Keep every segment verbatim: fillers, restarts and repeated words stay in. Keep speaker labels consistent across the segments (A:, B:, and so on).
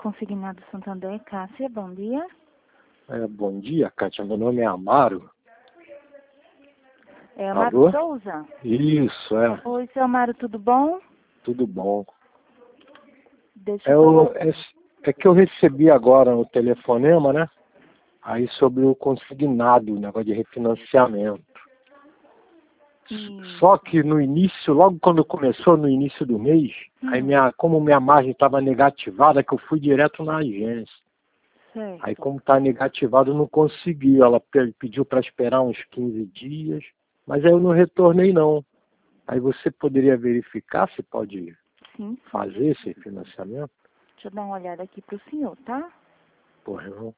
A: Consignado Santander, Cássia, bom dia.
B: É, bom dia, Kátia. Meu nome é Amaro.
A: É Amaro
B: Alô?
A: Souza?
B: Isso, é.
A: Oi, seu Amaro, tudo bom?
B: Tudo bom.
A: Deixa
B: É,
A: eu
B: o,
A: falar.
B: é, é que eu recebi agora o telefonema, né? Aí sobre o consignado, o negócio de refinanciamento.
A: Isso.
B: Só que no início, logo quando começou, no início do mês,
A: Hum.
B: aí minha, como minha margem estava negativada, que eu fui direto na agência.
A: Certo.
B: Aí como está negativado, eu não consegui. Ela pe- pediu para esperar uns quinze dias, mas aí eu não retornei não. Aí você poderia verificar se pode
A: Sim.
B: fazer esse financiamento?
A: Deixa eu dar uma olhada aqui pro senhor, tá?
B: Porra, não.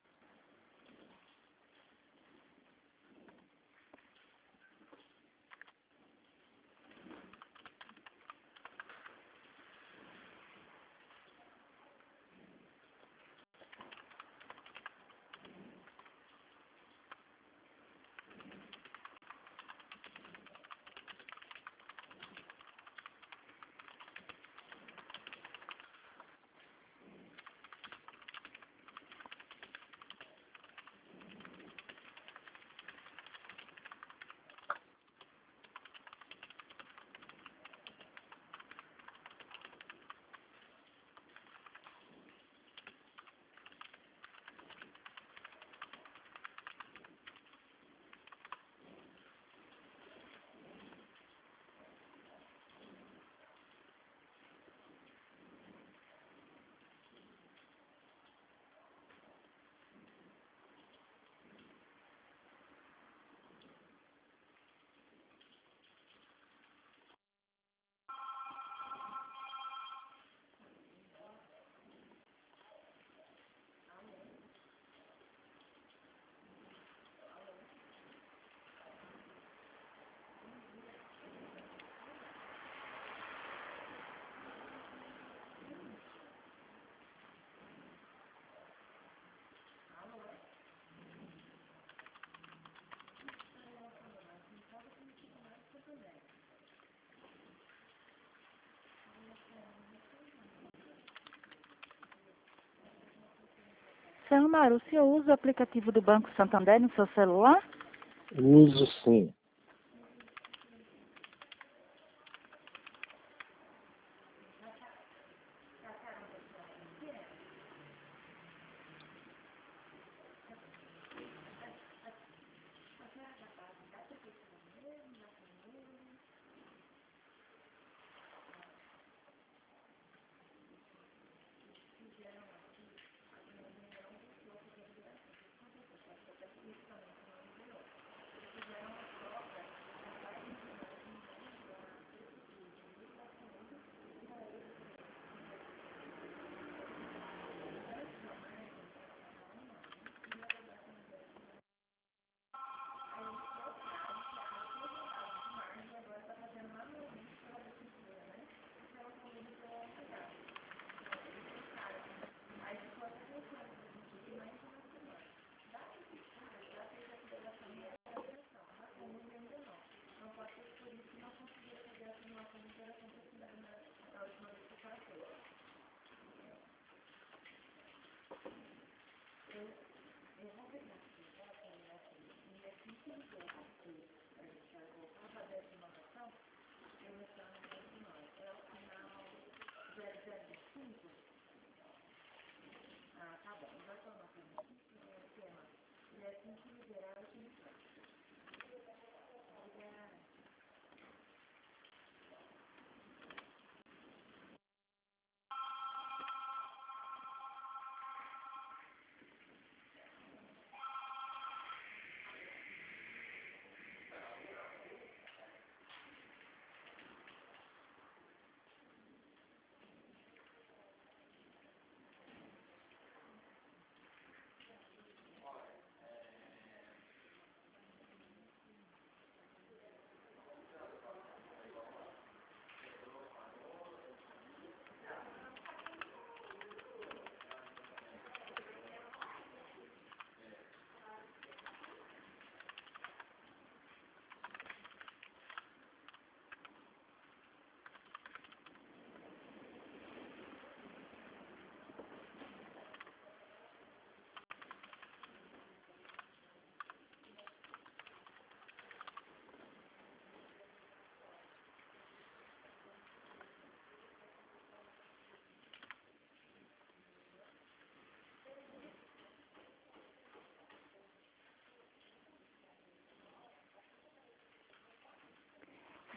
A: Seu Amaro, o senhor usa o aplicativo do Banco Santander no seu celular?
B: Uso sim.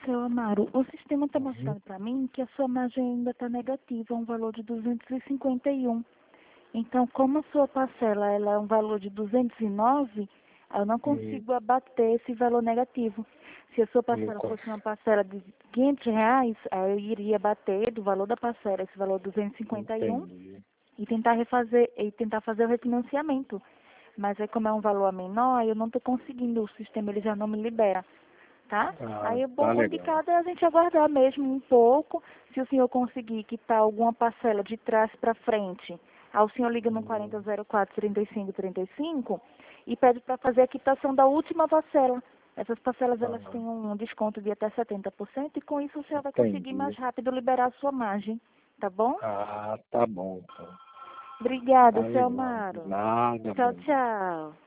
A: Seu Amaro, o sistema está
B: Uhum.
A: mostrando para mim que a sua margem ainda está negativa, um valor de duzentos e cinquenta e um. Então, como a sua parcela ela é um valor de duzentos e nove, eu não
B: E,
A: consigo abater esse valor negativo. Se a sua
B: não
A: parcela
B: cons-
A: fosse uma parcela de quinhentos reais, aí eu iria abater do valor da parcela esse valor duzentos e cinquenta e um
B: Entendi.
A: e tentar refazer e tentar fazer o refinanciamento. Mas aí como é um valor menor, eu não estou conseguindo, o sistema ele já não me libera, tá?
B: Ah,
A: Aí o bom
B: tá
A: o
B: legal.
A: indicado é a gente aguardar mesmo um pouco, se o senhor conseguir quitar alguma parcela de trás para frente, aí o senhor liga no
B: Hum,
A: quarenta zero quatro, trinta e cinco trinta e cinco e pede para fazer a quitação da última parcela. Essas parcelas elas
B: ah,
A: têm um desconto de até setenta por cento e com isso o senhor vai conseguir mais
B: entendi.
A: rápido liberar a sua margem, tá bom?
B: Ah, tá bom, então.
A: Obrigada,
B: Tá
A: seu
B: legal.
A: Amaro.
B: Nada,
A: Tchau,
B: bom dia.
A: tchau.